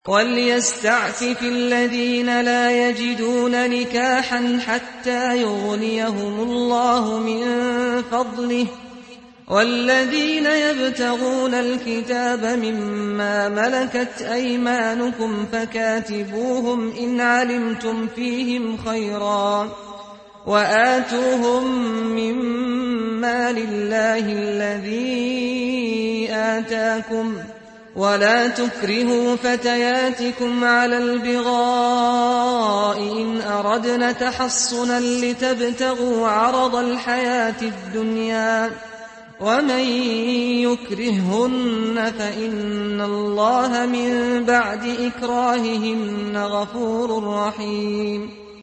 وَلْيَسْتَعْفِفِ الَّذِينَ لَا يَجِدُونَ نِكَاحًا حَتَّىٰ يُغْنِيَهُمُ اللَّهُ مِن فَضْلِهِ ۗ وَالَّذِينَ يَبْتَغُونَ الْكِتَابَ مِمَّا مَلَكَتْ أَيْمَانُكُمْ فَكَاتِبُوهُمْ إِنْ عَلِمْتُمْ فِيهِمْ خَيْرًا ۖ وَآتُوهُم مِّن مَّالِ اللَّهِ الَّذِي آتَاكُمْ ۚ وَلَا تُكْرِهُوا فَتَيَاتِكُمْ عَلَى الْبِغَاءِ إِنْ أَرَدْنَ تَحَصُّنًا لِّتَبْتَغُوا عَرَضَ الْحَيَاةِ الدُّنْيَا ۚ وَمَن يُكْرِههُّنَّ فَإِنَّ اللَّهَ مِن بَعْدِ إِكْرَاهِهِنَّ غَفُورٌ رَّحِيمٌ.